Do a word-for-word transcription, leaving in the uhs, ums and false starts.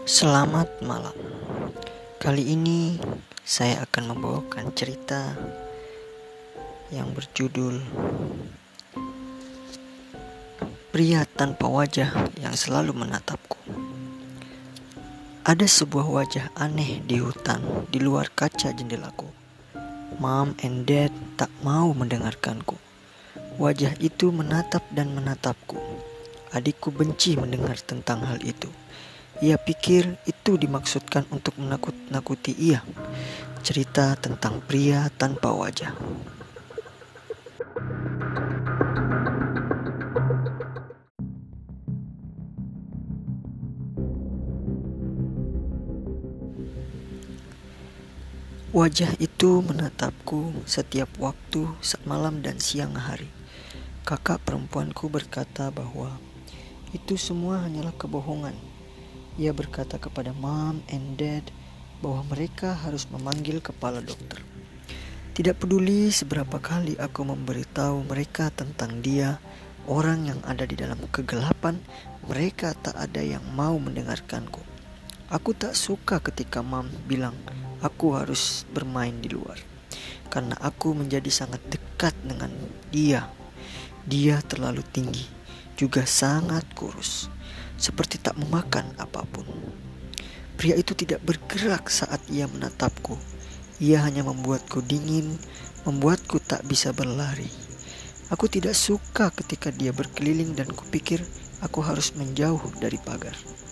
Selamat malam. Kali ini saya akan membawakan cerita yang berjudul Pria Tanpa Wajah yang Selalu Menatapku. Ada sebuah wajah aneh di hutan di luar kaca jendelaku. Mom and Dad tak mau mendengarkanku. Wajah itu menatap dan menatapku. Adikku benci mendengar tentang hal itu. Ia pikir itu dimaksudkan untuk menakut-nakuti ia. Cerita tentang pria tanpa wajah. Wajah itu menatapku setiap waktu, malam dan siang hari. Kakak perempuanku berkata bahwa itu semua hanyalah kebohongan. Ia berkata kepada Mom and Dad bahwa mereka harus memanggil kepala dokter. Tidak peduli seberapa kali aku memberitahu mereka tentang dia, orang yang ada di dalam kegelapan, mereka tak ada yang mau mendengarkanku. Aku tak suka ketika Mom bilang aku harus bermain di luar, karena aku menjadi sangat dekat dengan dia. Dia terlalu tinggi, juga sangat kurus, seperti tak memakan apapun. Pria itu tidak bergerak saat ia menatapku. Ia hanya membuatku dingin, membuatku tak bisa berlari. Aku tidak suka ketika dia berkeliling dan kupikir aku harus menjauh dari pagar.